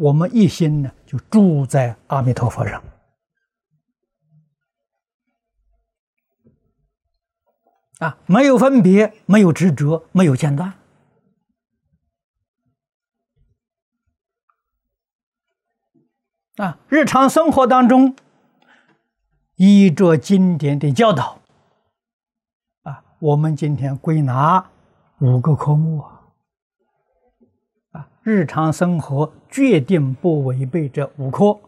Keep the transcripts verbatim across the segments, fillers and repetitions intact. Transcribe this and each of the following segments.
我们一心呢就住在阿弥陀佛上。啊，没有分别，没有执着，没有间断。啊，日常生活当中，依着经典的教导，啊，我们今天归纳五个科目啊，啊，日常生活决定不违背这五科。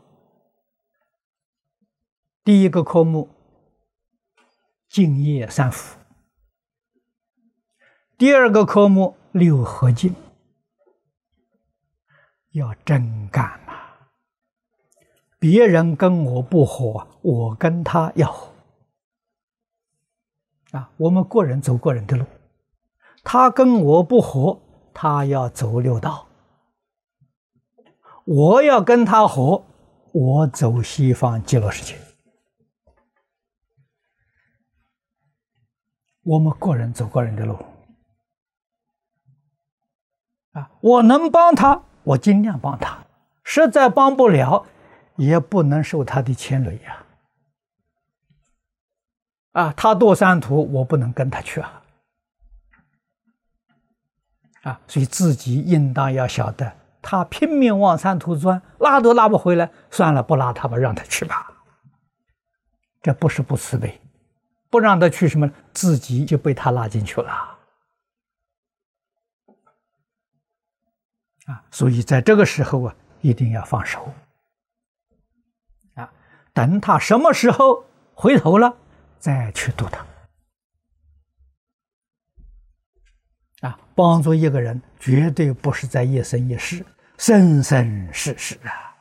第一个科目，净业三福。第二个科目六合敬，要真干呐、啊！别人跟我不合，我跟他要合啊！我们个人走个人的路，他跟我不合，他要走六道，我要跟他合，我走西方极乐世界。我们个人走个人的路。啊，我能帮他，我尽量帮他；实在帮不了，也不能受他的牵累呀。啊，他堕三途，我不能跟他去啊。啊，所以自己应当要晓得，他拼命往三途钻，拉都拉不回来，算了，不拉他吧，让他去吧。这不是不慈悲，不让他去什么，自己就被他拉进去了。啊，所以在这个时候啊，一定要放手。啊，等他什么时候回头了，再去度他。啊，帮助一个人，绝对不是在一生一世，生生世世啊！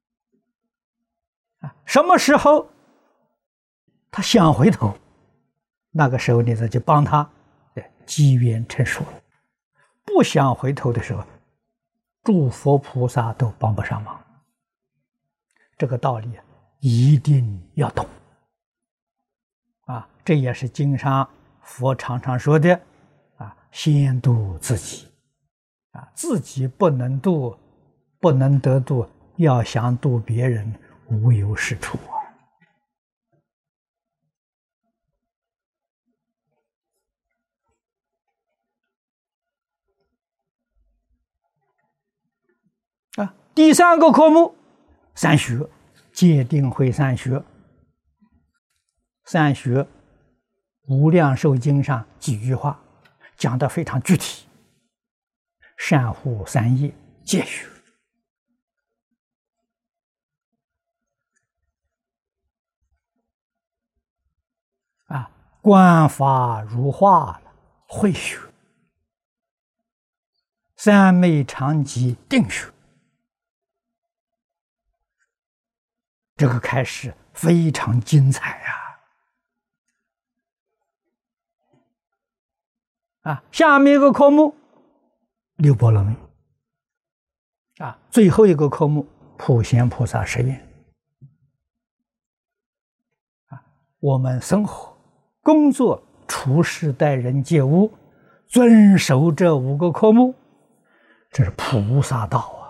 啊，什么时候他想回头，那个时候你再去帮他，机缘成熟了。不想回头的时候，诸佛菩萨都帮不上忙。这个道理一定要懂啊！这也是经上佛常常说的啊，先度自己啊，自己不能度，不能得度，要想度别人，无有是处啊！啊，第三个科目，三学，戒定慧三学。三学，无量寿经上几句话讲得非常具体。善护三业，戒学。啊，观法如画，慧学。三昧常寂，定学。这个开始非常精彩啊！啊，下面一个科目六波罗蜜啊，最后一个科目普贤菩萨十愿啊，我们生活、工作、处事、待人接物，遵守这五个科目，这是菩萨道啊！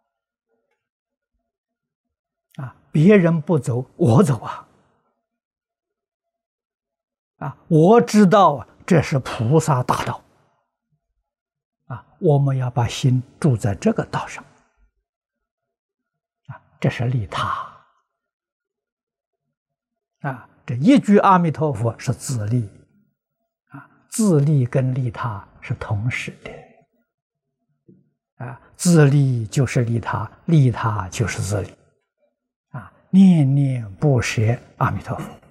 啊，别人不走，我走啊！啊，我知道啊，这是菩萨大道。啊，我们要把心住在这个道上。啊，这是利他。啊，这一句阿弥陀佛是自利。啊，自利跟利他是同时的。啊，自利就是利他，利他就是自利。啊，念念不舍阿弥陀佛。